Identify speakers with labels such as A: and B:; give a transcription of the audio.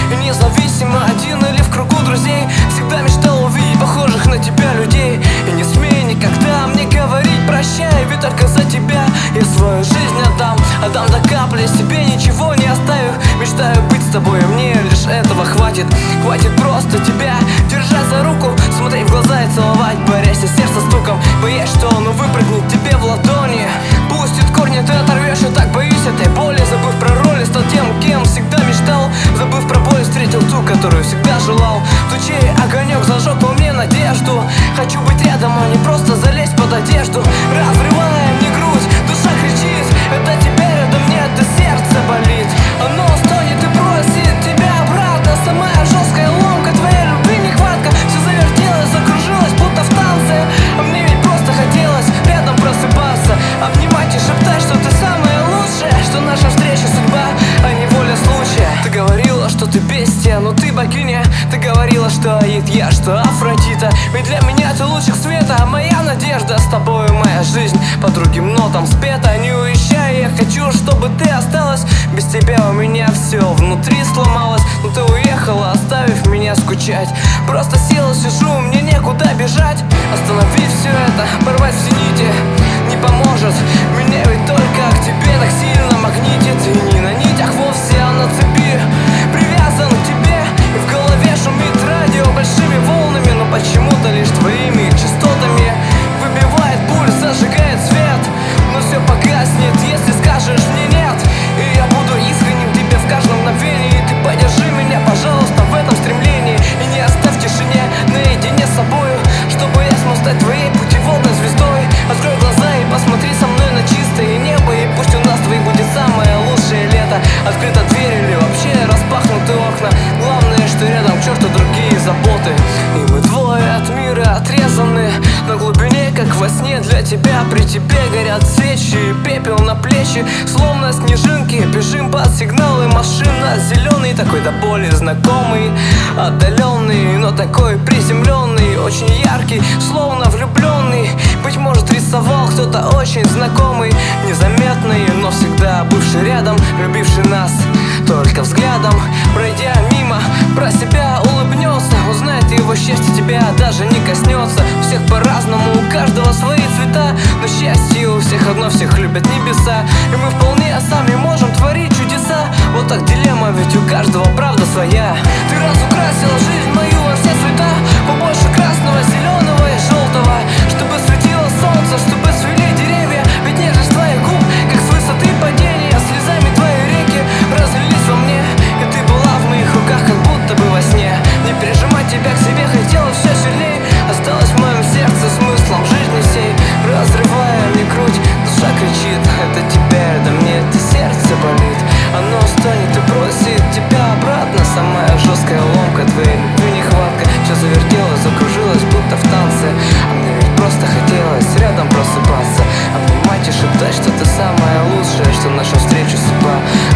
A: И независимо, один или в кругу друзей, всегда мечтал увидеть похожих на тебя людей. И не смей никогда мне говорить прощай, ведь только за тебя я свою жизнь отдам до капли, себе ничего не оставив. Мечтаю быть с тобой, мне лишь этого хватит. Хватит просто тебя держать за руку, смотреть в глаза и целовать, борясь с сердце стуком, боясь, что оно выпрыгнет тебе в ладони. Пустит корни, ты оторвешь, я так боюсь этой боли. Забыв про роли, стал тем, кем всегда мечтал. Забыв про боль, встретил ту, которую всегда желал. Тучей огонек зажег во мне надежду. Хочу быть рядом, а не просто залезть под одежду. Разрывая мне грудь, душа кричит: это теперь рядом нет, и сердце болит. Оно стонет и просит тебя обратно. Самая жесткая ломка твоей любви нехватка. Все завертелось, закружилось, будто в танце. А мне ведь просто хотелось рядом просыпаться, обнимать и шептать, что ты самая лучшая, что наша встреча судьба, а не воля случая. Ты говорила, что ты бестия, но ты богиня. Ты говорила, что Аид, я, что Афродита. Ведь для меня ты лучик света, а моя надежда. С тобою моя жизнь по другим нотам спета. Не уезжай, я хочу, чтобы ты осталась. Без тебя у меня все внутри сломалось. Но ты уехала, оставив меня скучать. Просто села, сижу, мне некуда бежать. Остановить все это, порвать все нити не поможет. Меня ведь только к тебе так сильно магнитит. И не на нитях вовсе, а на цепи привязан к тебе. И в голове шумит радио большими волнами, но почему-то лишь твоими частотами выбивает пульс, зажигает свет. Но все погаснет, если скажешь мне нет. И я буду искренним тебе в каждом мгновении. Ты поддержи меня, пожалуйста, в этом стремлении. И не оставь в тишине наедине с собою, чтобы я смог стать твоей путеводной звездой. Открой глаза и посмотри со мной на чистое небо. И пусть у нас двоих будет самое лучшее лето. Открыта дверь или вообще распахнуты окна. Главное, что рядом к черту другие заботы. И мы двое от мира отрезаны на глубине, как во сне для тебя. При тебе горят свечи и пепел на плечи. Словно снежинки бежим под сигналы машин. Зеленый, такой до боли знакомый, отдаленный, но такой приземленный, очень яркий, словно влюбленный. Быть может, рисовал кто-то очень знакомый, незаметный, но всегда бывший рядом, любивший нас только взглядом. Пройдя мимо, про себя улыбнется, узнает его счастье, тебя даже не коснется. Всех по-разному, у каждого свои цвета, но счастье у всех одно, всех любят небеса. И мы вполне сами можем творить чудеса. Вот так дилемма, ведь у каждого правда своя. Ты разукрасила жизнь мою во все цвета, побольше красного, зеленого и желтого, чтобы светило солнце, чтобы цвели деревья. Ведь нежность твоих губ, как с высоты падения, слезами твои реки разлились во мне. И ты была в моих руках, как будто бы во сне. Не прижимать тебя к себе хотелось все сильней. Осталось в моем сердце смыслом жизни всей. Разрывая мне грудь, душа кричит: это теперь, да мне это сердце болит. Оно стонет и просит тебя обратно. Самая жесткая ломка твоей любви нехватка. Все завертелось, закружилось, будто в танце. А мне ведь просто хотелось рядом просыпаться, обнимать и шептать, что ты самая лучшая, что наша встреча судьба,